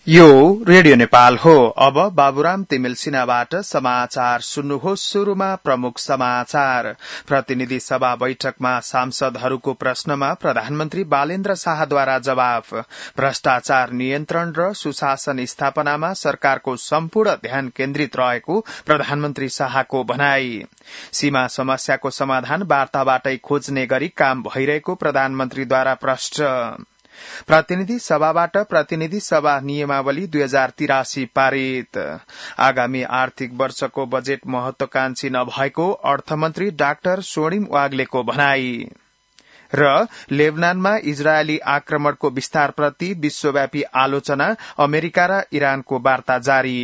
यो रेडियो नेपाल हो। अब बाबुराम तिमिल सिन्हाबाट समाचार सुन्नुहोस्। शुरूमा प्रमुख समाचार। प्रतिनिधि सभा बैठकमा सांसदहरूको प्रश्नमा प्रधानमन्त्री बालेन्द्र शाहद्वारा जवाफ। भ्रष्टाचार नियन्त्रण र सुशासन स्थापनामा सरकारको सम्पूर्ण ध्यान केन्द्रित रहेको प्रधानमन्त्री शाहको भनाई। सीमा समस्याको समाधान वार्ताबाटै खोज्ने गरी काम भइरहेको प्रधानमन्त्रीद्वारा प्रश्न। प्रतिनिधि सभाबाट प्रतिनिधि सभा नियमावली 2083 पारित। आगामी आर्थिक वर्षको बजेट महत्वाकांक्षी नभएको अर्थमन्त्री डाक्टर स्वर्णिम वाग्लेको भनाई। र लेबनानमा इजरायली आक्रमणको विस्तारप्रति विश्वव्यापी आलोचना, अमेरिका र इरानको वार्ता जारी।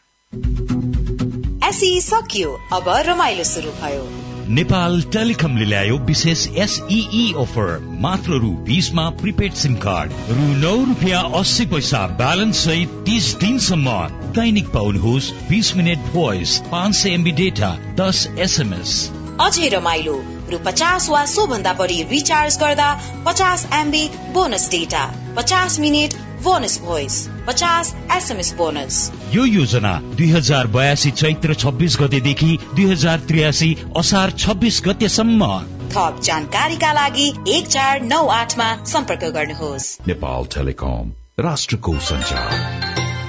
एसई सकियो, अब रमाइलो शुरू भयो। नेपाल टेलिकमले ल्यायो विशेष SEE अफर। मात्र रु 20 मा प्रिपेड सिम कार्ड, रु 9 रुपियाँ 80 पैसा ब्यालेन्स सहित 30 दिनसम्म। दैनिक पाउनुहोस् 20 minute voice, 500 MB data, 10 SMS। अझै रमाइलो, रु 50 वा सो भन्दा बढी रिचार्ज गर्दा 50 MB bonus data, 50 minute bonus voice, 50 SMS bonus. यो योजना 2082 चैत्र 26 गतेदेखि 2083 असार 26 गतेसम्म। थप जानकारीका लागि 1498 मा सम्पर्क गर्नुहोस्। नेपाल टेलिकम, राष्ट्रको सञ्चार।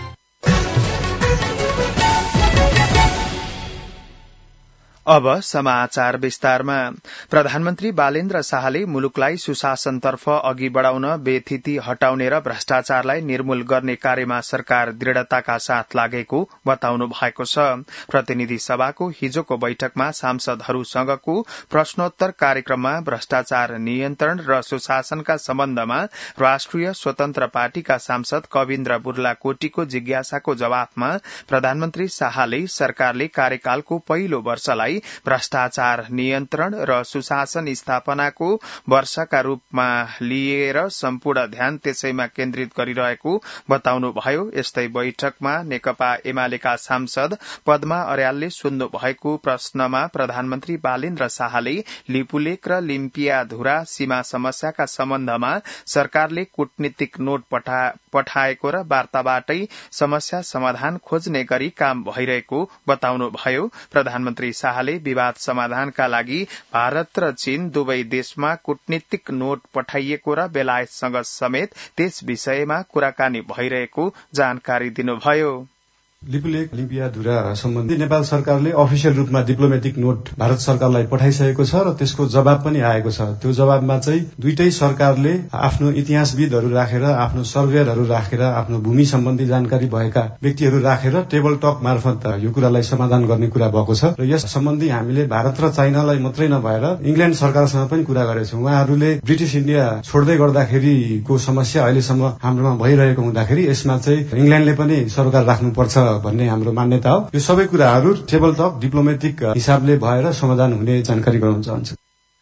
अब समाचार विस्तारमा। प्रधानमन्त्री बालेन्द्र शाहले मुलुकलाई सुशासनतर्फ अघि बढ़ाउन, बेथिति हटाउने र भ्रष्टाचारलाई निर्मूल गर्ने कार्यमा सरकार दृढ़ताका साथ लागेको बताउनु भएको छ। प्रतिनिधि सभाको हिजोको बैठकमा सांसदहरूसँगको प्रश्नोत्तर कार्यक्रममा भ्रष्टाचार नियन्त्रण र सुशासनका सम्बन्धमा राष्ट्रिय स्वतन्त्र पार्टीका सांसद कविन्द्र बुर्लाकोटीको जिज्ञासाको जवाफमा प्रधानमन्त्री शाहले सरकारले कार्यकालको पहिलो वर्षलाई भ्रष्टाचार नियन्त्रण र सुशासन स्थापनाको वर्षका रूपमा लिएर सम्पूर्ण ध्यान त्यसैमा केन्द्रित गरिरहेको बताउनुभयो। यस्तै बैठकमा नेकपा एमालेका सांसद पद्मा अर्यालले सोध्नु भएको प्रश्नमा प्रधानमन्त्री बालेन्द्र शाहले लिपुलेक र लिम्पियाधुरा सीमा समस्याका सम्बन्धमा सरकारले कूटनीतिक नोट पठाएको र वार्ताबाटै समस्या समाधान खोज्ने गरी काम भइरहेको बताउनुभयो। प्रधानमन्त्री शाहले विवाद समाधानका लागि भारत र चीन दुवै देशमा कूटनीतिक नोट पठाइएको र बेलायतसँग समेत त्यस विषयमा कुराकानी भइरहेको जानकारी दिनुभयो। लिपुलेक लिम्पियाधुरा सम्बन्धी नेपाल सरकारले अफिसियल रूपमा डिप्लोमेटिक नोट भारत सरकारलाई पठाइसकेको छ र त्यसको जवाब पनि आएको छ। त्यो जवाबमा चाहिँ दुईटै सरकारले आफ्नो इतिहासविदहरू राखेर, आफ्नो सर्वेयरहरू राखेर, आफ्नो भूमि सम्बन्धी जानकारी भएका व्यक्तिहरू राखेर टेबल टक मार्फत यो कुरालाई समाधान गर्ने कुरा भएको छ। र यस सम्बन्धी हामीले भारत र चाइनालाई मात्रै नभएर इंग्ल्याण्ड सरकारसँग पनि कुरा गरेछौं। उहाँहरूले ब्रिटिश इन्डिया छोड्दै गर्दाखेरिको समस्या अहिलेसम्म हाम्रोमा भइरहेको हुँदाखेरि यसमा चाहिँ इंग्ल्याण्डले पनि सरकार राख्नुपर्छ भन्ने हाम्रो मान्यता हो। यो सबै कुराहरू टेबल टक डिप्लोमेटिक हिसाबले भएर समाधान हुने जानकारी गराउन चाहन्छु।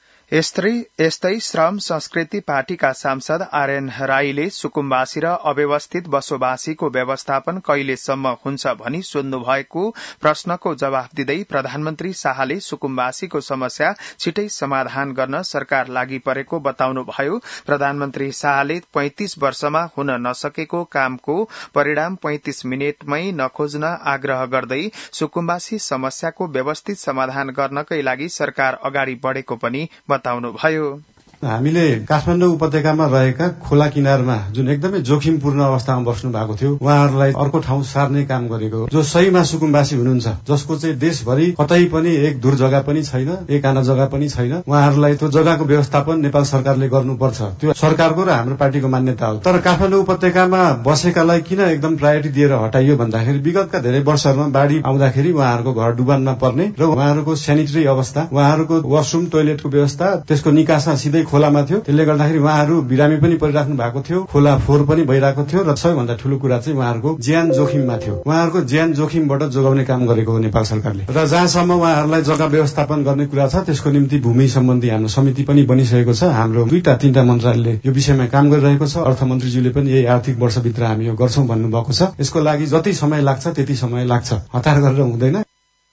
यस्तै श्रम संस्कृति पार्टीका सांसद आर्यन राईले सुकुम्बासी र अव्यवस्थित बसोबासीको व्यवस्थापन कहिलेसम्म हुन्छ भनी सोध्नु भएको प्रश्नको जवाफ दिँदै प्रधानमन्त्री शाहले सुकुम्बासीको समस्या छिटै समाधान गर्न सरकार लागि परेको बताउनुभयो। प्रधानमन्त्री शाहले 35 वर्षमा हुन नसकेको कामको परिणाम 35 मिनटमै नखोज्न आग्रह गर्दै सुकुम्बासी समस्याको व्यवस्थित समाधान गर्नकै लागि सरकार अगाडि बढ़ेको पनि बताउनुभयो। हामीले काठमाडौँ उपत्यकामा रहेका खोला किनारमा जुन एकदमै जोखिमपूर्ण अवस्थामा बस्नु भएको थियो उहाँहरूलाई अर्को ठाउँ सार्ने काम गरेको, जो सहीमा सुकुम्बासी हुनुहुन्छ, जसको चाहिँ देशभरि कतै पनि एक दूर जग्गा पनि छैन, एक आना जग्गा पनि छैन, उहाँहरूलाई त्यो जग्गाको व्यवस्थापन नेपाल सरकारले गर्नुपर्छ। त्यो सरकारको र हाम्रो पार्टीको मान्यता हो। तर काठमाडौँ उपत्यकामा बसेकालाई किन एकदम प्रायोरिटी दिएर हटाइयो भन्दाखेरि विगतका धेरै वर्षहरूमा बाढ़ी आउँदाखेरि उहाँहरूको घर डुबानमा पर्ने र उहाँहरूको सेनिटरी अवस्था, उहाँहरूको वाशरूम टोयलेटको व्यवस्था, त्यसको निकासा सिधै खोलामा थियो। त्यसले गर्दाखेरि उहाँहरू बिरामी पनि परिराख्नु भएको थियो, खोला फोहोर पनि भइरहेको थियो र सबैभन्दा ठूलो कुरा चाहिँ उहाँहरूको ज्यान जोखिममा थियो। उहाँहरूको ज्यान जोखिमबाट जोगाउने काम गरेको हो नेपाल सरकारले। र जहाँसम्म उहाँहरूलाई जग्गा व्यवस्थापन गर्ने कुरा छ त्यसको निम्ति भूमि सम्बन्धी हाम्रो समिति पनि बनिसकेको छ। हाम्रो 2-3 मन्त्रालयले यो विषयमा काम गरिरहेको छ। अर्थमन्त्रीज्यूले पनि यही आर्थिक वर्षभित्र हामी यो गर्छौं भन्नुभएको छ। यसको लागि जति समय लाग्छ त्यति समय लाग्छ, हतार गरेर हुँदैन।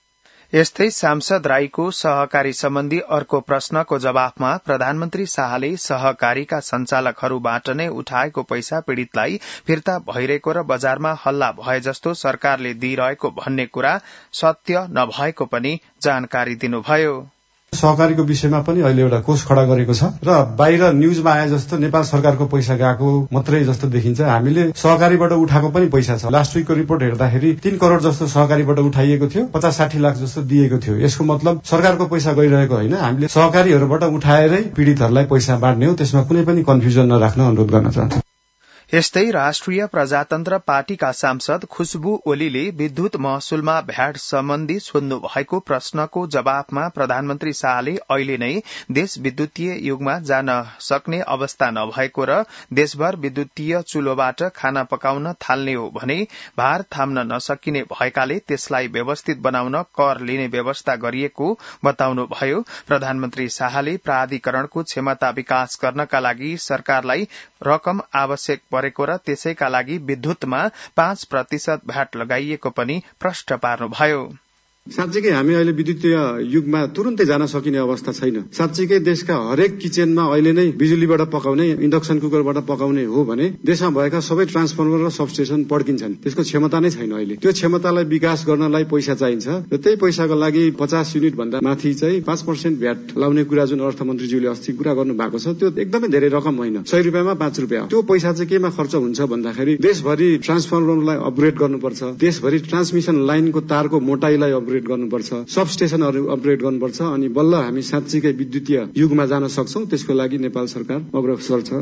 यस्तै सांसद राईको सहकारी सम्बन्धी अर्को प्रश्नको जवाफमा प्रधानमन्त्री शाहले सहकारीका सञ्चालकहरूबाट नै उठाएको पैसा पीड़ितलाई फिर्ता भइरहेको र बजारमा हल्ला भए जस्तो सरकारले दिइरहेको भन्ने कुरा सत्य नभएको पनि जानकारी दिनुभयो। सहकारीको विषयमा पनि अहिले एउटा कोष खडा गरेको छ र बाहिर न्यूजमा आए जस्तो नेपाल सरकारको पैसा गएको मात्रै जस्तो देखिन्छ। हामीले सहकारीबाट उठाएको पनि पैसा छ। लास्ट विकको रिपोर्ट हेर्दाखेरि 3 करोड़ जस्तो सहकारीबाट उठाइएको थियो, 50-60 लाख जस्तो दिएको थियो। यसको मतलब सरकारको पैसा गइरहेको होइन, हामीले सहकारीहरूबाट उठाएरै पीड़ितहरूलाई पैसा बाँड्ने हो। त्यसमा कुनै पनि कन्फ्युजन नराख्न अनुरोध गर्न चाहन्छु। यस्तै राष्ट्रिय प्रजातन्त्र पार्टीका सांसद खुशबु ओलीले विद्युत महसुलमा भ्याट सम्बन्धी सोध्नु भएको प्रश्नको जवाफमा प्रधानमन्त्री शाहले अहिले नै देश विद्युतीय युगमा जान सक्ने अवस्था नभएको र देशभर विद्युतीय चुलोबाट खाना पकाउन थाल्ने हो भने भार थाम्न नसकिने भएकाले त्यसलाई व्यवस्थित बनाउन कर लिने व्यवस्था गरिएको बताउनुभयो। प्रधानमन्त्री शाहले प्राधिकरणको क्षमता विकास गर्नका लागि सरकारलाई रकम आवश्यक परेको र त्यसैका लागि विद्युतमा 5% भ्याट लगाइएको पनि प्रश्न पार्नुभयो। साँच्चीकै हामी अहिले विद्युतीय युगमा तुरुन्तै जान सकिने अवस्था छैन। साँच्चीकै देशका हरेक किचनमा अहिले नै बिजुलीबाट पकाउने, इन्डक्सन कुकरबाट पकाउने हो भने देशमा भएका सबै ट्रान्सफर्मर र सबस्टेशन पड्किन्छन्। त्यसको क्षमता नै छैन। अहिले त्यो क्षमतालाई विकास गर्नलाई पैसा चाहिन्छ र त्यही पैसाको लागि 50 युनिट भन्दा माथि चाहिँ 5% भ्याट लाउने कुरा जुन अर्थमन्त्रीज्यूले अस्ति कुरा गर्नु भएको छ त्यो एकदमै धेरै रकम होइन। 100 रुपियाँमा 5 रुपियाँ। त्यो पैसा चाहिँ केमा खर्च हुन्छ भन्दाखेरि देशभरि ट्रान्सफर्मरलाई अपग्रेड गर्नुपर्छ, देशभरि ट्रान्समिसन लाइनको तारको मोटाइलाई अपग्रेड गर्नुपर्छ, सब स्टेशनहरू अपग्रेड गर्नुपर्छ, अनि बल्ल हामी साँच्चीकै विद्युतीय युगमा जान सक्छौं। त्यसको लागि नेपाल सरकार अग्रसर छ।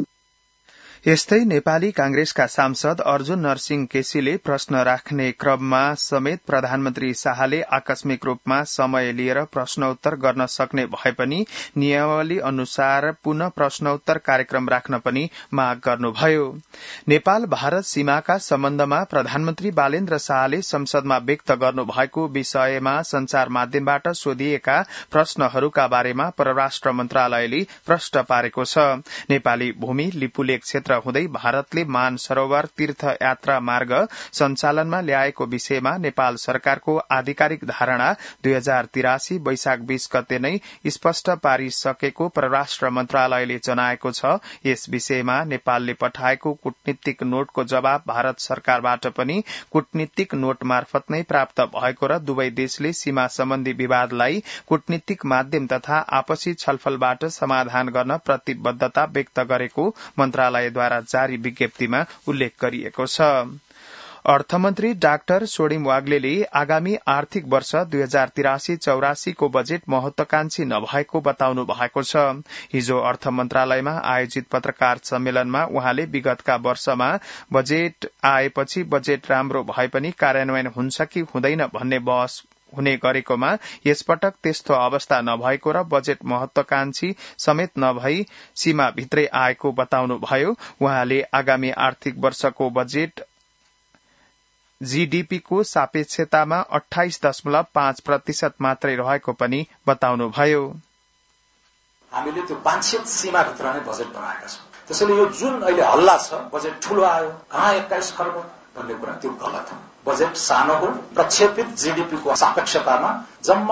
यस्तै नेपाली कांग्रेसका सांसद अर्जुन नरसिंह केसीले प्रश्न राख्ने क्रममा समेत प्रधानमन्त्री शाहले आकस्मिक रूपमा समय लिएर प्रश्नोत्तर गर्न सक्ने भए पनि नियमावली अनुसार पुनः प्रश्नोत्तर कार्यक्रम राख्न पनि माग गर्नुभयो। नेपाल भारत सीमाका सम्बन्धमा प्रधानमन्त्री बालेन्द्र शाहले संसदमा व्यक्त गर्नुभएको विषयमा संचार माध्यमबाट सोधिएका प्रश्नहरूका बारेमा परराष्ट्र मन्त्रालयले प्रश्न पारेको छ। नेपाली भूमि लिपुलेक क्षेत्र हुँदै भारतले मान सरोवर तीर्थ यात्रा मार्ग सञ्चालनमा ल्याएको विषयमा नेपाल सरकारको आधिकारिक धारणा 2083 वैशाख 20 गते नै स्पष्ट पारिसकेको परराष्ट्र मन्त्रालयले जनाएको छ। यस विषयमा नेपालले पठाएको कूटनीतिक नोटको जवाब भारत सरकारबाट पनि कूटनीतिक नोट मार्फत नै प्राप्त भएको र दुवै देशले सीमा सम्बन्धी विवादलाई कूटनीतिक माध्यम तथा आपसी छलफलबाट समाधान गर्न प्रतिबद्धता व्यक्त गरेको मन्त्रालय द्वारा जारी विज्ञप्तिमा उल्लेख गरिएको छ। अर्थमन्त्री डाक्टर सोडिम वाग्लेले आगामी आर्थिक वर्ष 2083-84 को बजेट महत्वाकांक्षी नभएको बताउनु भएको छ। हिजो अर्थ मन्त्रालयमा आयोजित पत्रकार सम्मेलनमा उहाँले विगतका वर्षमा बजेट आएपछि बजेट राम्रो भए पनि कार्यान्वयन हुन्छ कि हुँदैन भन्ने बहस हुने गरेकोमा यसपटक त्यस्तो अवस्था नभएको र बजेट महत्वाकांक्षी समेत नभई सीमाभित्रै आएको बताउनुभयो। उहाँले आगामी आर्थिक वर्षको बजेट जीडीपी को सापेक्षतामा 28.5% मात्रै रहेको पनि बताउनुभयो। हामीले त्यो वाञ्छित सीमाभित्र नै बजेट बनाएका छौं। त्यसैले यो जुन अहिले हल्ला छ बजेट ठूलो आयो कहाँ 21 खर्ब भन्ने कुरा त्यो गलत हो। बजेट सानो हो। प्रक्षेपित जीडीपी को सापेक्षतामा जम्मा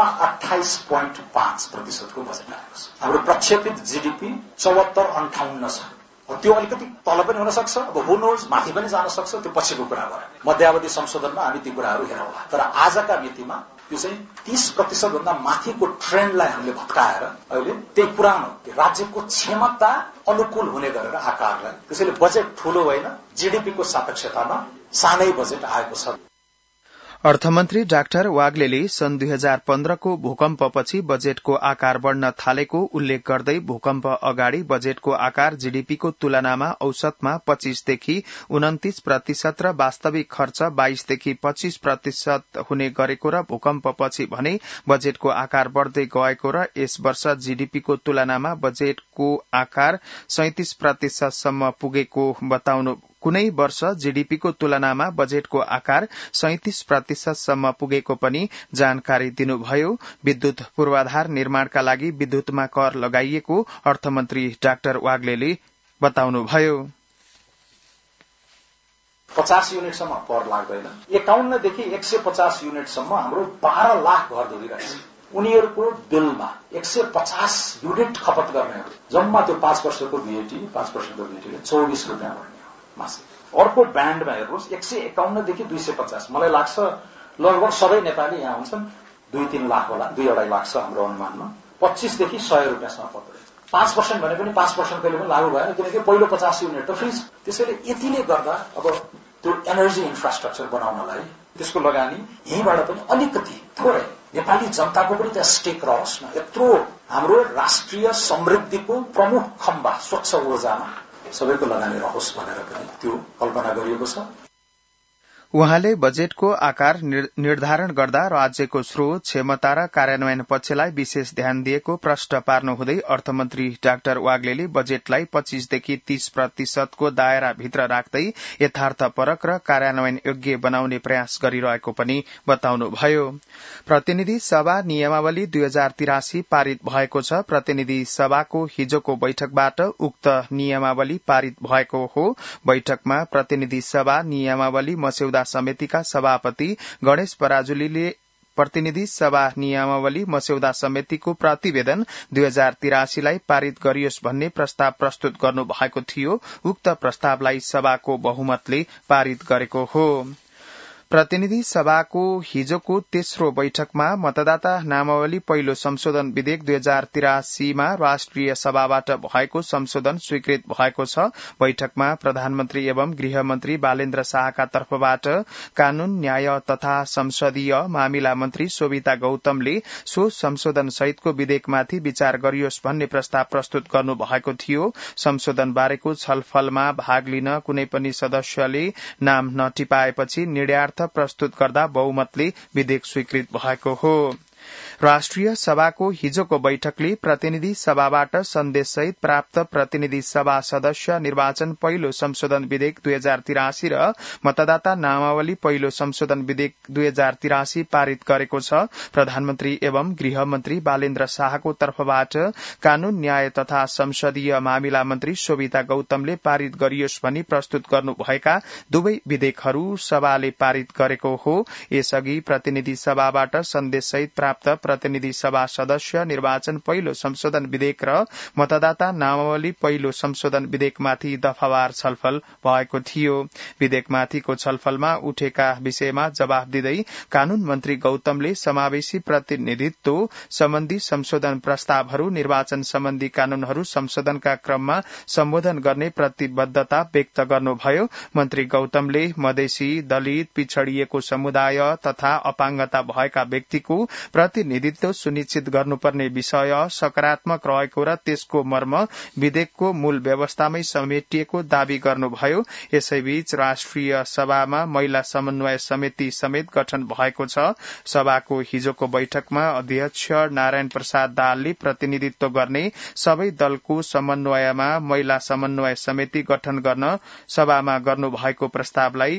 28.5% को बजेट आएको छ। हाम्रो प्रक्षेपित जीडीपी 74-58 छ। त्यो अलिकति तल पनि हुन सक्छ, अब हु नोज माथि पनि जान सक्छ, त्यो पछिको कुरा भयो। मध्यावधि संशोधनमा हामी ती कुराहरू हेरौँला। तर आजका मितिमा यो चाहिँ 30% भन्दा माथिको ट्रेन्डलाई हामीले भत्काएर अहिले त्यही पुरानो राज्यको क्षमता अनुकूल हुने गरेर आकारलाई, त्यसैले बजेट ठूलो होइन, जीडीपी को सापेक्षतामा सानै बजेट आएको छ। अर्थमन्त्री डाक्टर वाग्लेले सन् 2015 को भूकम्पपछि बजेटको आकार बढ्न थालेको उल्लेख गर्दै भूकम्प अगाडि बजेटको आकार जीडीपीको तुलनामा औसतमा 25 देखि 29% र वास्तविक खर्च 22 देखि 25% हुने गरेको र भूकम्पपछि भने बजेटको आकार बढ्दै गएको र यस वर्ष जीडीपीको तुलनामा बजेटको आकार 37% सम्म पुगेको बताउनु। कुनै वर्ष जीडीपीको तुलनामा बजेटको आकार 37% सम्म पुगेको पनि जानकारी दिनुभयो। विद्युत पूर्वाधार निर्माणका लागि विद्युतमा कर लगाइएको अर्थमन्त्री डाक्टर वाग्लेले बताउनुभयो। 50 युनिटसम्म कर लाग्दैन। 51 देखि 150 युनिटसम्म हाम्रो 12 लाख घरधुरी रहेछ। उनीहरूको बिलमा 150 युनिट खपत गर्नेहरू जम्मा त्यो 5 वर्षको VAT 5%को VAT 24 रुपैयाँ बढ्ने हो मासिक। अर्को ब्यान्डमा हेर्नुहोस् 151 देखि 250 मलाई लाग्छ लगभग सबै नेपाली यहाँ हुन्छन् 2-3 लाख होला, 2-2.5 लाख छ हाम्रो अनुमानमा। 25 देखि 100 रुपैयाँसम्म पर्छ। 5% भने पनि 5% कहिले पनि लागू भएन किनकि पहिलो 50 युनिट त फ्री छ। त्यसैले यतिले गर्दा अब त्यो एनर्जी इन्फ्रास्ट्रक्चर बनाउनलाई त्यसको लगानी यहीँबाट पनि अलिकति थोरै नेपाली जनताको पनि त्यहाँ स्टेक रहोस् न। यत्रो हाम्रो राष्ट्रिय समृद्धिको प्रमुख खम्बा स्वच्छ ऊर्जामा सबैको लगानी रहोस् भनेर पनि त्यो कल्पना गरिएको छ। उहाँले बजेटको आकार निर्धारण गर्दा राज्यको स्रोत, क्षमता र कार्यान्वयन पक्षलाई विशेष ध्यान दिएको प्रश्न पार्नुहुँदै अर्थमन्त्री डाक्टर वाग्लेले बजेटलाई 25 देखि 30% को दायराभित्र राख्दै यथार्थपरक र कार्यान्वयन योग्य बनाउने प्रयास गरिरहेको पनि बताउनुभयो। प्रतिनिधि सभा नियमावली 2083 पारित भएको छ। प्रतिनिधि सभाको हिजोको बैठकबाट उक्त नियमावली पारित भएको हो। बैठकमा प्रतिनिधि सभा नियमावली मस्यौदा समितिका सभापति गणेश पराजुलीले प्रतिनिधि सभा नियमावली मस्यौदा समितिको प्रतिवेदन 2083 लाई पारित गरियोस् भन्ने प्रस्ताव प्रस्तुत गर्नु भएको थियो। उक्त प्रस्तावलाई सभाको बहुमतले पारित गरेको हो। प्रतिनिधि सभाको हिजोको तेस्रो बैठकमा मतदाता नामावली पहिलो संशोधन विधेयक 2083 मा राष्ट्रिय सभाबाट भएको संशोधन स्वीकृत भएको छ। बैठकमा प्रधानमन्त्री एवं गृहमन्त्री बालेन्द्र शाहका तर्फबाट कानून, न्याय तथा संसदीय मामिला मन्त्री शोभिता गौतमले सो संशोधन सहितको विधेयकमाथि विचार गरियोस् भन्ने प्रस्ताव प्रस्तुत गर्नु भएको थियो। संशोधन बारेको छलफलमा भाग लिन कुनै पनि सदस्यले नाम नटिपाएपछि निर्णयार्थ प्रस्तुत गर्दा बहुमतले विधेयक स्वीकृत भएको हो। राष्ट्रिय सभाको हिजोको बैठकले प्रतिनिधि सभाबाट सन्देशसहित प्राप्त प्रतिनिधि सभा सदस्य निर्वाचन पहिलो संशोधन विधेयक 2083 र मतदाता नामावली पहिलो संशोधन विधेयक 2083 पारित गरेको छ। प्रधानमन्त्री एवं गृहमन्त्री बालेन्द्र शाहको तर्फबाट कानून, न्याय तथा संसदीय मामिला मन्त्री शोभिता गौतमले पारित गरियोस् भनी प्रस्तुत गर्नुभएका दुवै विधेयकहरू सभाले पारित गरेको हो। यसअघि प्रतिनिधि सभाबाट सन्देशसहित प्राप्त प्रतिनिधि सभा सदस्य निर्वाचन पहिलो संशोधन विधेयक र मतदाता नामावली पहिलो संशोधन विधेयकमाथि दफावार छलफल भएको थियो। विधेयकमाथिको छलफलमा उठेका विषयमा जवाफ दिँदै कानून मन्त्री गौतमले समावेशी प्रतिनिधित्व सम्बन्धी संशोधन प्रस्तावहरू, निर्वाचन सम्बन्धी कानूनहरू संशोधनका क्रममा सम्बोधन गर्ने प्रतिबद्धता व्यक्त गर्नुभयो। मन्त्री गौतमले मधेसी, दलित, पिछड़िएको समुदाय तथा अपाङ्गता भएका व्यक्तिको प्रतिनिधित्व सुनिश्चित गर्नुपर्ने विषय सकारात्मक रहेको र त्यसको मर्म विधेयकको मूल व्यवस्थामै समेटिएको दावी गर्नुभयो। यसैबीच राष्ट्रिय सभामा महिला समन्वय समिति समेत गठन भएको छ। सभाको हिजोको बैठकमा अध्यक्ष नारायण प्रसाद दाहालले प्रतिनिधित्व गर्ने सबै दलको समन्वयमा महिला समन्वय समिति गठन गर्न सभामा गर्नुभएको प्रस्तावलाई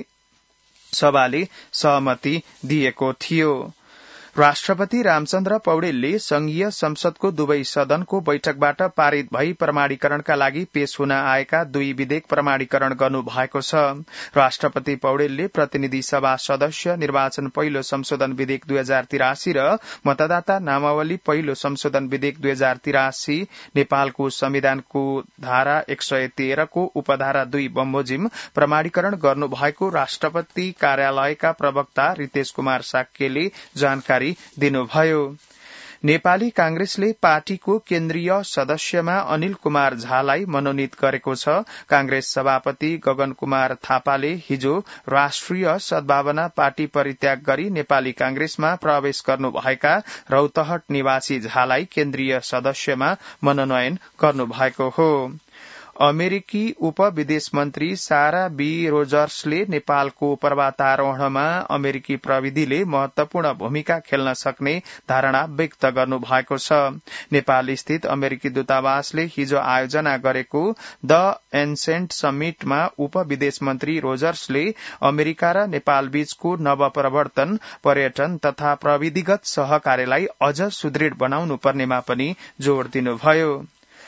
सभाले सहमति दिएको थियो। राष्ट्रपति रामचन्द्र पौडेलले संघीय संसदको दुवै सदनको बैठकबाट पारित भई प्रमाणीकरणका लागि पेश हुन आएका दुई विधेयक प्रमाणीकरण गर्नु भएको छ। राष्ट्रपति पौडेलले प्रतिनिधि सभा सदस्य निर्वाचन पहिलो संशोधन विधेयक 2083 र मतदाता नामावली पहिलो संशोधन विधेयक 2083 नेपालको संविधानको धारा 113 को उपधारा 2 बमोजिम प्रमाणीकरण गर्नु भएको राष्ट्रपति कार्यालयका प्रवक्ता रितेश कुमार साक्यले जानकारी दिनुभयो। नेपाली कांग्रेसले पार्टीको केन्द्रीय सदस्यमा अनिल कुमार झालाई मनोनित गरेको छ। कांग्रेस सभापति गगन कुमार थापाले हिजो राष्ट्रिय सद्भावना पार्टी परित्याग गरी नेपाली कांग्रेसमा प्रवेश गर्नुभएका रौतहट निवासी झालाई केन्द्रीय सदस्यमा मनोनयन गर्नुभएको हो। अमेरिकी उप विदेश मन्त्री सारा बी रोजर्सले नेपालको पर्वतारोहणमा अमेरिकी प्रविधिले महत्वपूर्ण भूमिका खेल्न सक्ने धारणा व्यक्त गर्नु भएको छ। नेपाल स्थित अमेरिकी दूतावासले हिजो आयोजना गरेको द एन्सेन्ट समिटमा उप विदेश मन्त्री रोजर्सले अमेरिका र नेपाल बीचको नवप्रवर्तन, पर्यटन तथा प्रविधिगत सहकार्यलाई अझ सुदृढ़ बनाउनु पर्नेमा पनि जोड़ दिनुभयो।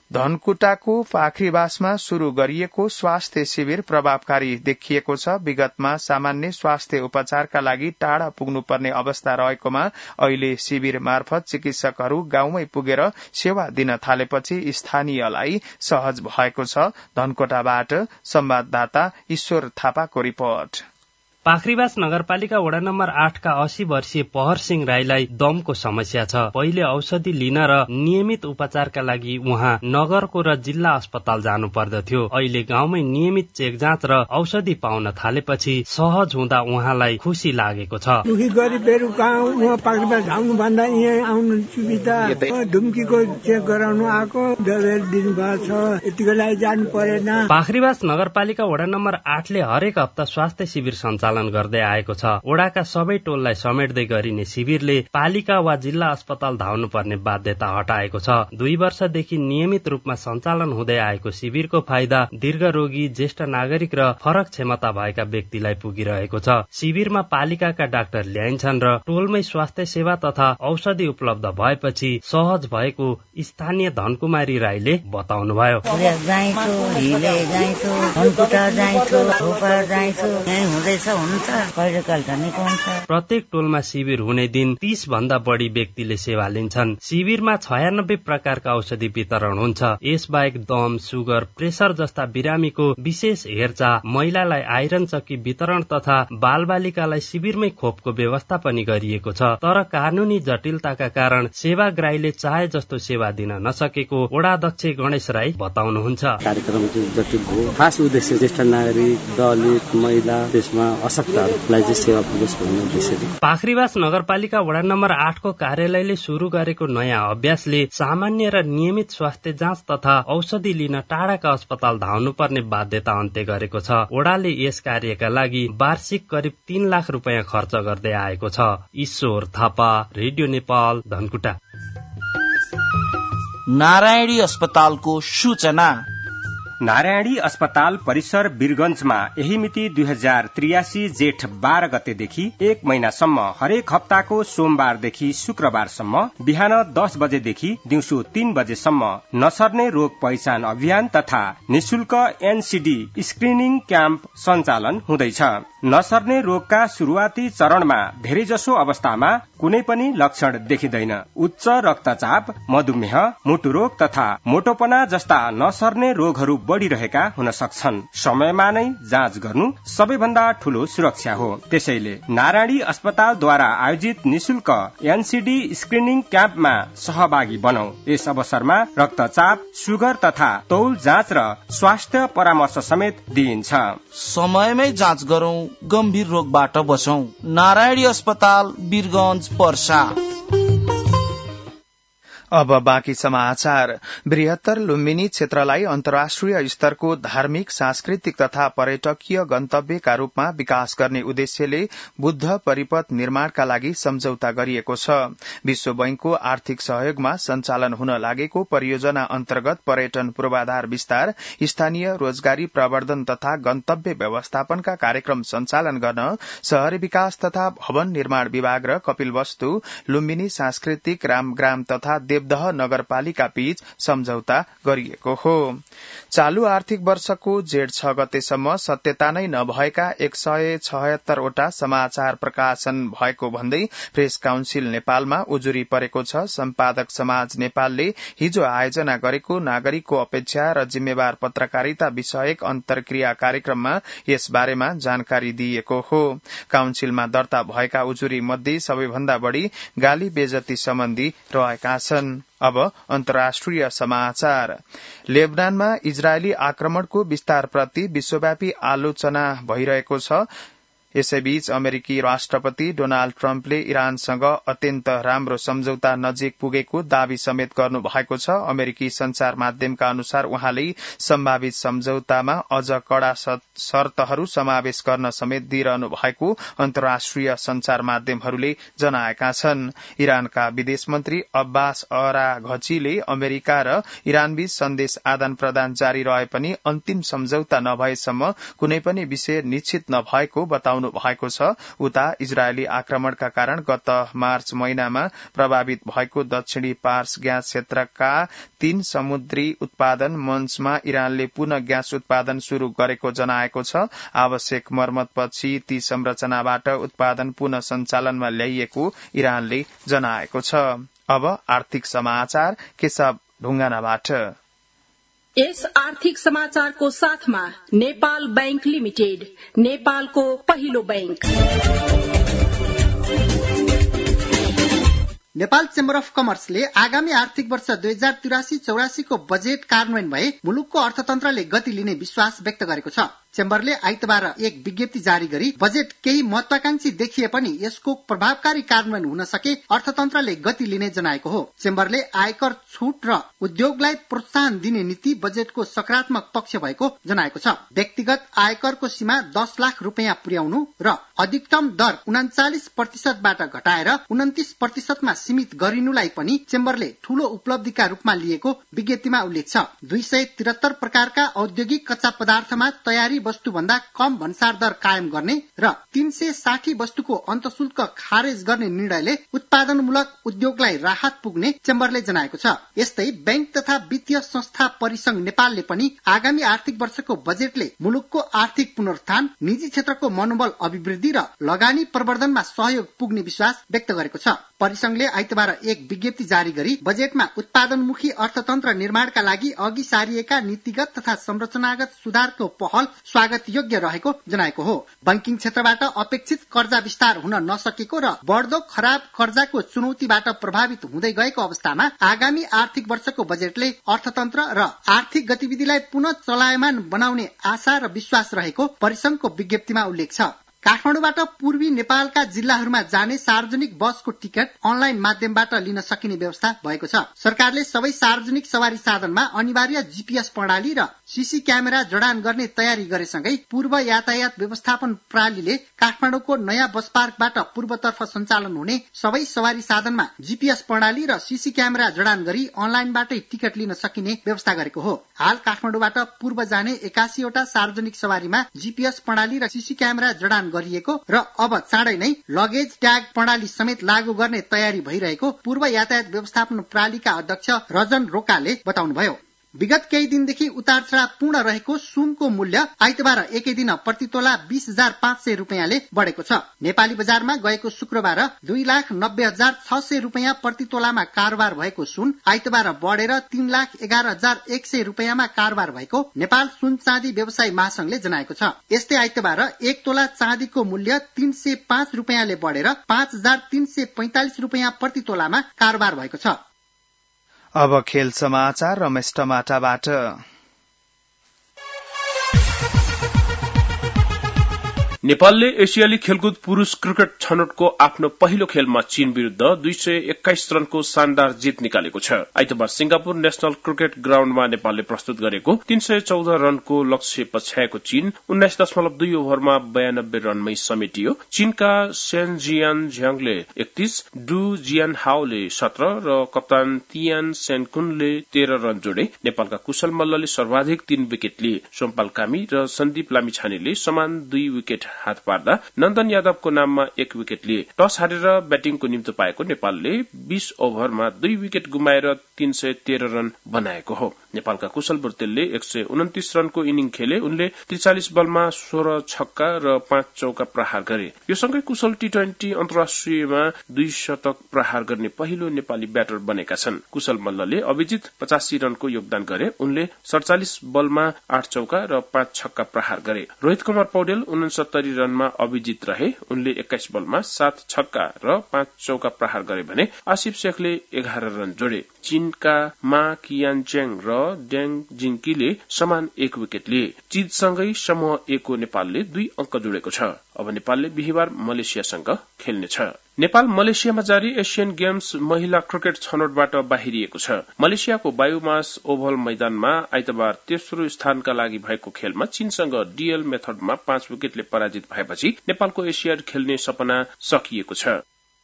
धनकुटाको पाखरीबासमा शुरू गरिएको स्वास्थ्य शिविर प्रभावकारी देखिएको छ। विगतमा सामान्य स्वास्थ्य उपचारका लागि टाढा पुग्नुपर्ने अवस्था रहेकोमा अहिले शिविर मार्फत चिकित्सकहरू गाउँमै पुगेर सेवा दिन थालेपछि स्थानीयलाई सहज भएको छ। धनकुटाबाट संवाददाता ईश्वर थापाको रिपोर्ट। पाखरीबास नगरपालिका वडा नम्बर 8 का 80 वर्षीय पहर सिंह राईलाई दमको समस्या छ। पहिले औषधि लिन र नियमित उपचारका लागि उहाँ नगरको र जिल्ला अस्पताल जानु पर्दथ्यो। अहिले गाउँमै नियमित चेक जाँच र औषधि पाउन थालेपछि सहज हुँदा उहाँलाई खुशी लागेको छ। पाखरीबास नगरपालिका वडा नम्बर 8 ले हरेक हप्ता स्वास्थ्य शिविर सञ्चालन गर्दै आएको छ। वडाका सबै टोललाई समेट्दै गरिने शिविरले पालिका वा जिल्ला अस्पताल धाउनु पर्ने बाध्यता हटाएको छ। 2 वर्षदेखि नियमित रूपमा सञ्चालन हुँदै आएको शिविरको फाइदा दीर्घरोगी, ज्येष्ठ नागरिक र फरक क्षमता भएका व्यक्तिलाई पुगिरहेको छ। शिविरमा पालिकाका डाक्टर ल्याइन्छन् र टोलमै स्वास्थ्य सेवा तथा औषधि उपलब्ध भएपछि सहज भएको स्थानीय धनकुमारी राईले बताउनुभयो। प्रत्येक टोलमा शिविर हुने दिन 30 भन्दा बढ़ी व्यक्तिले सेवा लिन्छन्। शिविरमा 96 प्रकारका औषधि वितरण हुन्छ। यसबाहेक दम, सुगर, प्रेसर जस्ता बिरामीको विशेष हेरचाह, महिलालाई आइरन चक्की वितरण तथा बालबालिकालाई शिविरमै खोपको व्यवस्था पनि गरिएको छ। तर कानूनी जटिलताका कारण सेवाग्राहीले चाहे जस्तो सेवा दिन नसकेको वडाध्यक्ष गणेश राई बताउनुहुन्छ। कार्यक्रम जटिल हो। खास उद्देश्य ज्येष्ठ नागरिक, दलित, महिला, त्यसमा असक्तहरूलाई चाहिँ सेवा पुगोस् भन्ने उद्देश्यले पाखरीबास नगरपालिका वडा नम्बर 8 को कार्यालयले शुरू गरेको नयाँ अभ्यासले सामान्य र नियमित स्वास्थ्य जाँच तथा औषधि लिन टाढाका अस्पताल धाउनु पर्ने बाध्यता अन्त्य गरेको छ। वडाले यस कार्यका लागि वार्षिक करिब 3 लाख रुपियाँ खर्च गर्दै आएको छ। ईश्वर थापा, रेडियो नेपाल, धनकुटा। नारायणी अस्पतालको सूचना। नारायणी अस्पताल परिसर वीरगंजमा यही मिति 2083 जेठ 12 गतेदेखि 1 महिनासम्म हरेक हप्ताको सोमबारदेखि शुक्रबारसम्म बिहान 10 बजेदेखि दिउँसो 3 बजेसम्म नसर्ने रोग पहिचान अभियान तथा निशुल्क एनसीडी स्क्रिनिङ क्याम्प सञ्चालन हुँदैछ। नसर्ने रोगका शुरूआती चरणमा धेरैजसो अवस्थामा कुनै पनि लक्षण देखिँदैन। उच्च रक्तचाप, मधुमेह, मुटु रोग तथा मोटोपना जस्ता नसर्ने रोगहरू बढ़िरहेका हुन सक्छन्। समयमा नै जाँच गर्नु सबैभन्दा ठूलो सुरक्षा हो। त्यसैले नारायणी अस्पतालद्वारा आयोजित निशुल्क एनसीडी स्क्रिनिङ क्याम्पमा सहभागी बनौ। यस अवसरमा रक्तचाप, सुगर तथा तौल जाँच र स्वास्थ्य परामर्श समेत दिइन्छ। समयमै जाँच गरौं, गम्भीर रोगबाट बचौं। नारायणी अस्पताल, वीरगंज, पर्सा। अब बाँकी समाचार। बृहत्तर लुम्बिनी क्षेत्रलाई अन्तर्राष्ट्रिय स्तरको धार्मिक, सांस्कृतिक तथा पर्यटकीय गन्तव्यका रूपमा विकास गर्ने उद्देश्यले बुद्ध परिपथ निर्माणका लागि सम्झौता गरिएको छ। विश्व बैंकको आर्थिक सहयोगमा सञ्चालन हुन लागेको परियोजना अन्तर्गत पर्यटन पूर्वाधार विस्तार, स्थानीय रोजगारी प्रवर्धन तथा गन्तव्य व्यवस्थापनका कार्यक्रम सञ्चालन गर्न शहरी विकास तथा भवन निर्माण विभाग र कपिलवस्तु, लुम्बिनी सांस्कृतिक रामग्राम तथा देवदह नगरपालिका बीच सम्झौता गरिएको हो। चालू आर्थिक वर्षको जेठ 6 गतेसम्म सत्यता नै नभएका 176 वटा समाचार प्रकाशन भएको भन्दै प्रेस काउन्सिल नेपालमा उजुरी परेको छ। सम्पादक समाज नेपालले हिजो आयोजना गरेको नागरिकको अपेक्षा र जिम्मेवार पत्रकारिता विषयक अन्तर्क्रिया कार्यक्रममा यस बारेमा जानकारी दिइएको हो। काउन्सिलमा दर्ता भएका उजुरी मध्ये सबैभन्दा बढ़ी गाली बेजती सम्बन्धी रहेका छन्। अब अन्तर्राष्ट्रिय समाचार। लेबनानमा इजरायली आक्रमणको विस्तारप्रति विश्वव्यापी आलोचना भइरहेको छ। यसैबीच अमेरिकी राष्ट्रपति डोनाल्ड ट्रम्पले इरानसँग अत्यन्त राम्रो सम्झौता नजिक पुगेको दावी समेत गर्नु भएको छ। अमेरिकी संचार माध्यमका अनुसार उहाँले सम्भावित सम्झौतामा अझ कड़ा शर्तहरू समावेश गर्न समेत दिइरहनु भएको अन्तर्राष्ट्रिय संचार माध्यमहरूले जनाएका छन्। इरानका विदेश मन्त्री अब्बास अराघचीले अमेरिका र इरानबीच सन्देश आदान प्रदान जारी रहे पनि अन्तिम सम्झौता नभएसम्म कुनै पनि विषय निश्चित नभएको बताउनु बताउनु भएको छ। उता इजरायली आक्रमणका कारण गत मार्च महिनामा प्रभावित भएको दक्षिणी पार्स ग्यास क्षेत्रका 3 समुद्री उत्पादन मञ्चमा इरानले पुनः ग्यास उत्पादन शुरू गरेको जनाएको छ। आवश्यक मर्मतपछि ती संरचनाबाट उत्पादन पुनः सञ्चालनमा ल्याइएको इरानले जनाएको छ। अब आर्थिक समाचार केशव ढुङ्गानाबाट। यस आर्थिक समाचारको साथमा नेपाल बैंक लिमिटेड, नेपालको पहिलो बैंक। नेपाल चेम्बर अफ कमर्सले आगामी आर्थिक वर्ष 2083-84 को बजेट कार्यान्वयन भए मुलुकको अर्थतन्त्रले गति लिने विश्वास व्यक्त गरेको छ। चेम्बरले आइतबार एक विज्ञप्ति जारी गरी बजेट केही महत्वाकांक्षी देखिए पनि यसको प्रभावकारी कार्यान्वयन हुन सके अर्थतन्त्रले गति लिने जनाएको हो। चेम्बरले आयकर छूट र उद्योगलाई प्रोत्साहन दिने नीति बजेटको सकारात्मक पक्ष भएको जनाएको छ। व्यक्तिगत आयकरको सीमा 10 लाख रुपियाँ पुर्याउनु र अधिकतम दर 39% घटाएर 29% सीमित गरिनुलाई पनि चेम्बरले ठूलो उपलब्धिका रूपमा लिएको विज्ञप्तिमा उल्लेख छ। 273 प्रकारका औद्योगिक कच्चा पदार्थमा तयारी वस्तु भन्दा कम भन्सार दर कायम गर्ने र 360 वस्तुको अन्तशुल्क खारेज गर्ने निर्णयले उत्पादनमूलक उद्योगलाई राहत पुग्ने चेम्बरले जनाएको छ। यस्तै बैंक तथा वित्तीय संस्था परिसंघ नेपालले पनि आगामी आर्थिक वर्षको बजेटले मुलुकको आर्थिक पुनरुत्थान, निजी क्षेत्रको मनोबल अभिवृद्धि र लगानी प्रवर्धनमा सहयोग पुग्ने विश्वास व्यक्त गरेको छ। परिसंघले आइतबार एक विज्ञप्ति जारी गरी बजेटमा उत्पादनमुखी अर्थतन्त्र निर्माणका लागि अघि सारिएका नीतिगत तथा संरचनागत सुधारको पहल स्वागत योग्य रहेको जनाएको हो। बैंकिङ क्षेत्रबाट अपेक्षित कर्जा विस्तार हुन नसकेको र बढ्दो खराब कर्जाको चुनौतीबाट प्रभावित हुँदै गएको अवस्थामा आगामी आर्थिक वर्षको बजेटले अर्थतन्त्र र आर्थिक गतिविधिलाई पुनः चलायमान बनाउने आशा र विश्वास रहेको परिसंघको विज्ञप्तिमा उल्लेख छ। काठमाडौँबाट पूर्वी नेपालका जिल्लाहरूमा जाने सार्वजनिक बसको टिकट अनलाइन माध्यमबाट लिन सकिने व्यवस्था भएको छ। सरकारले सबै सार्वजनिक सवारी साधनमा अनिवार्य जीपीएस प्रणाली र सीसी क्यामेरा जडान गर्ने तयारी गरेसँगै पूर्व यातायात व्यवस्थापन प्रणालीले काठमाडौँको नयाँ बस पार्कबाट पूर्वतर्फ सञ्चालन हुने सबै सवारी साधनमा जीपीएस प्रणाली र सीसी क्यामेरा जडान गरी अनलाइनबाटै टिकट लिन सकिने व्यवस्था गरेको हो। हाल काठमाडौँबाट पूर्व जाने 81 वटा सार्वजनिक सवारीमा जीपीएस प्रणाली र सीसी क्यामेरा जडान गरिएको र अब चाँडै नै लगेज ट्याग प्रणाली समेत लागू गर्ने तयारी भइरहेको पूर्व यातायात व्यवस्थापन प्रणालीका अध्यक्ष रजन रोकाले बताउनुभयो। विगत केही दिनदेखि उतार चढाव पूर्ण रहेको सुनको मूल्य आइतबार एकै दिन प्रतितोला 20,500 रुपियाँले बढेको छ। नेपाली बजारमा गएको शुक्रबार 2,90,600 रुपियाँ प्रतितोलामा कारोबार भएको सुन आइतबार बढेर 3,11,100 रुपियाँमा कारोबार भएको नेपाल सुन चाँदी व्यवसायी महासंघले जनाएको छ। यस्तै आइतबार 1 तोला चाँदीको मूल्य 305 रुपियाँले बढेर 5,345 रुपियाँ प्रतितोलामा कारोबार भएको छ। अब खेल समाचार रमेश टमाटाबाट। नेपालले एसियाली खेलकुद पुरूष क्रिकेट छनौटको आफ्नो पहिलो खेलमा चीन विरूद्ध 221 रनको शानदार जित निकालेको छ। आइतबार सिंगापुर नेशनल क्रिकेट ग्राउण्डमा नेपालले प्रस्तुत गरेको 314 रनको लक्ष्य पछ्याएको चीन 19.2 ओभरमा 92 रनमै समेटियो। चीनका सेन जियान झ्याङले 31, डु जियान हाओले 17 र कप्तान तियान सेनकुनले 13 रन जोडे। नेपालका कुशल मल्लले सर्वाधिक 3 विकेट लिए। सोमपाल कामी र सन्दीप लामिछानेले समान 2 विकेट हात पार्दा नन्दन यादवको नाममा 1 विकेट लिए। टस हारेर ब्याटिङको निम्तो पाएको नेपालले 20 ओभरमा 2 विकेट गुमाएर 313 रन बनाएको हो। नेपालका कुशल बुर्तेलले 129 रनको इनिङ खेले। उनले 43 बलमा 16 छक्का र 5 चौका प्रहार गरे। यो सँगै कुशल टी20 अन्तर्राष्ट्रियमा 2 शतक प्रहार गर्ने पहिलो नेपाली ब्याटर बनेका छन्। कुशल मल्लले अभिजित 85 रनको योगदान गरे। उनले 47 बलमा 8 चौका र 5 छक्का प्रहार गरे। रोहित कुमार पौडेल 69 रनमा अभिजित रहे। उनले 21 बलमा 7 छक्का र 5 चौका प्रहार गरे भने आसिफ शेखले 11 रन जोडे। चीनका मा कियानचेङ र ड्याङ जिङकीले समान 1 विकेट लिए। जितसँगै समूह ए को नेपालले 2 अंक जोडेको छ। अब नेपालले बिहीबार मलेसियासँग खेल्नेछ। नेपाल मलेसियामा जारी एशियन गेम्स महिला क्रिकेट छनौटबाट बाहिरिएको छ। मलेसियाको बायोमास ओभल मैदानमा आइतबार तेस्रो स्थानका लागि भएको खेलमा चीनसँग डीएल मेथडमा 5 विकेटले पराजित भएपछि नेपालको एसियाड खेल्ने सपना सकिएको छ।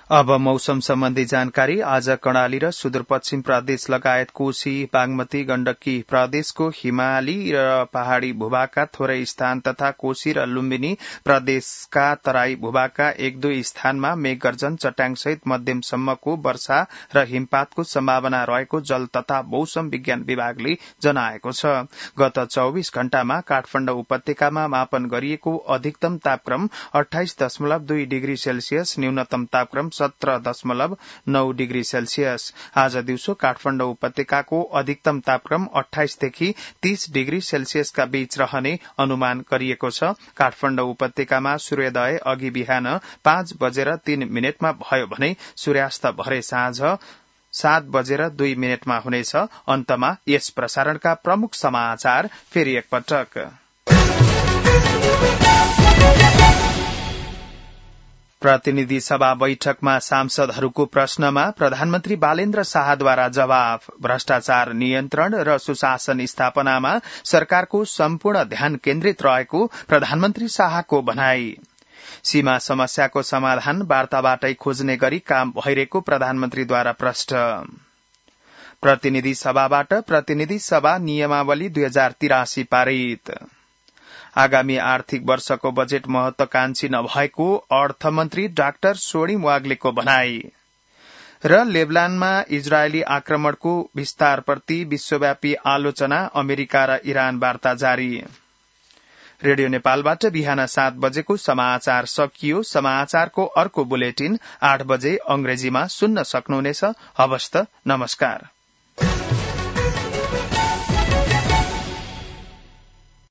अब मौसम सम्बन्धी जानकारी। आज कर्णाली र सुदूरपश्चिम प्रदेश लगायत कोशी, बागमती, गण्डकी प्रदेशको हिमाली र पहाड़ी भूभागका थोरै स्थान तथा कोशी र लुम्बिनी प्रदेशका तराई भूभागका 1-2 स्थानमा मेघगर्जन, चट्याङसहित मध्यमसम्मको वर्षा र हिमपातको सम्भावना रहेको जल तथा मौसम विज्ञान विभागले जनाएको छ। गत 24 घण्टामा काठमाडौँ उपत्यकामा मापन गरिएको अधिकतम तापक्रम 28.2 डिग्री सेल्सियस, न्यूनतम तापक्रम 17.9 डिग्री सेल्सियस। आज दिउँसो काठमाडौँ उपत्यकाको अधिकतम तापक्रम 28 देखि 30 डिग्री सेल्सियसका बीच रहने अनुमान गरिएको छ। काठमाडौँ उपत्यकामा सूर्योदय अघि बिहान 5:03 भयो भने सूर्यास्त भरे साँझ 7:02 हुनेछ। अन्तमा यस प्रसारणका प्रमुख समाचार फेरि एकपटक। प्रतिनिधि सभा बैठकमा सांसदहरूको प्रश्नमा प्रधानमन्त्री बालेन्द्र शाहद्वारा जवाफ। भ्रष्टाचार नियन्त्रण र सुशासन स्थापनामा सरकारको सम्पूर्ण ध्यान केन्द्रित रहेको प्रधानमन्त्री शाहको भनाई। सीमा समस्याको समाधान वार्ताबाटै खोज्ने गरी काम भइरहेको प्रधानमन्त्रीद्वारा प्रश्न। प्रतिनिधि सभाबाट प्रतिनिधि सभा नियमावली 2083 पारित। आगामी आर्थिक वर्षको बजेट महत्वाकांक्षी नभएको अर्थमन्त्री डाक्टर सोणिम वाग्लेको भनाई। र लेबनानमा इजरायली आक्रमणको विस्तारप्रति विश्वव्यापी आलोचना, अमेरिका र इरान वार्ता जारी। रेडियो नेपालबाट बिहान 7 बजेको समाचार सकियो। समाचारको अर्को बुलेटिन 8 बजे अंग्रेजीमा सुन्न सक्नुहुनेछ। हवस् त, नमस्कार।